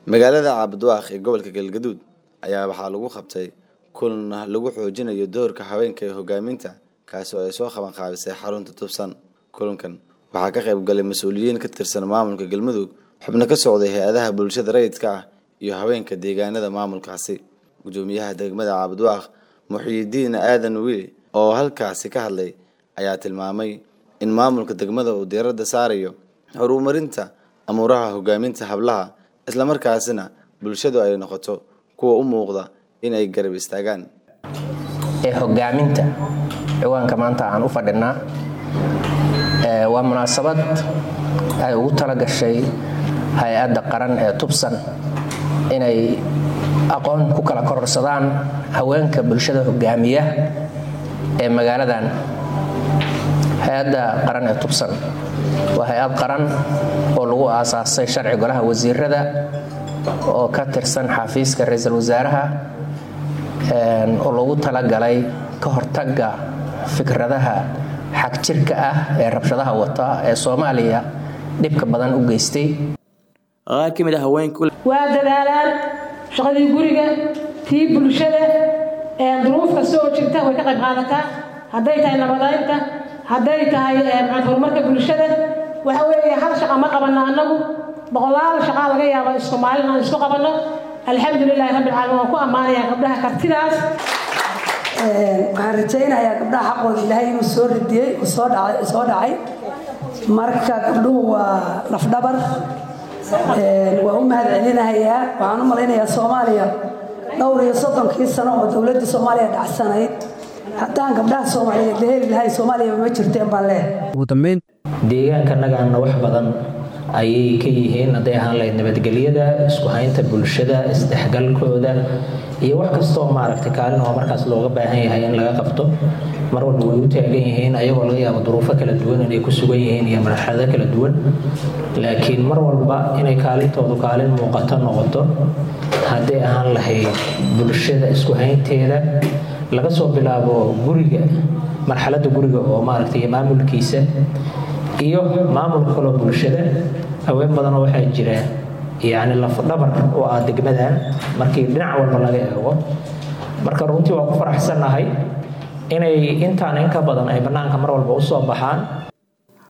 magaalada Cabdwaaq ee gobolka Galgaduud ayaa waxaa lagu qabtay kulan lagu xoojinayo doorka haweenka ee hogaaminta kaas oo ay soo qaban qaabisay xarunta Tubsan. Kulankan waxaa ka qayb galay mas'uuliyiin ka tirsan maamulka Galmudug, xubno ka socday hay'adaha bulshada rayidka ah iyo haweenka deegaanada maamulkaasi. Gudoomiyaha degmada Cabdwaaq Muxyidiin Aadan Wiil oo halkaasi ka hadlay ayaa tilmaamay in maamulka degmada uu diiradda saarayo horumarinta amuraha hogaaminta hablaha isla markaasina bulshadu ay noqoto kuwa u muuqda in ay garab istaagaan hogaaminta ciwaanka maanta aan u fadhinaa waa munaasabad ay ugu tala gashay hay'adda qaran ee Tubsan inay aqoon ku kala kororsadaan haweenka bulshada hogaamiya ee magaaladan. hay'adda qaran ee Tubsan waa hay'ad qaran oo lagu aasaasay sharci golaha wasiirada oo ka tirsan xafiiska ra'iisul wasaaraha oo lagu talagalay ka hortagga fikradaha xaq jirka ah ee rabshadaha wata ee Soomaaliya dhibka badan u geystay. qaar ka mid ah haweenku waa dadaalaan shaqadii guriga tii bulshada ee duruufka soo jirta way ka qayb qaadataa haday tahay nabadaynta haday tahay horumarka bulshada waxa weeye hal shaqo ma qabanno anagu boqolaal shaqo laga yaabo Soomaaliland aan isku qabanno alxamdulillaah rabbil caalamiin ku amaanaya gabdhaha kartidaas waxaan rajaynayaa gabdhaha xaqooda Ilaahay inuu soo ridiyay soo dhacay marka gabdhuhu waa lafdhabar waa u mahadcelinayaa waxaan u maleynayaa Soomaaliya dhowr iyo 30 sano oo dawladda Soomaaliya dhacsanayd haddaan gabdhaha Soomaaliyeed la heli lahayn Soomaaliya ma jirteen baan leeyahay. ugu dambeyn deegaankanaga wax badan ayay ka yihiin haday ahaan lahayd nabadgelyada isku haynta bulshada isdhexgalkooda iyo wax kasta oo maaragtay kaalin oo markaas looga baahan yahay in laga qabto mar walba way u taagan yihiin ayagoo laga yaabo duruufo kala duwan inay ku sugan yihiin iyo marxalado kala duwan laakiin mar walba inay kaalintoodu kaalin muuqato noqoto haday ahaan lahayd bulshada isku haynteeda laga soo bilaabo guriga marxaladda guriga oo maaragtay maamulkiisa iyo maamulka kale bulshada haween badan oo waxa jira yaani lafdhabar oo ah degmada markii dhinac walba laga eego marka runtii waa ku faraxsanahay inay intaan in ka badan ay banaanka mar walba u soo baxaan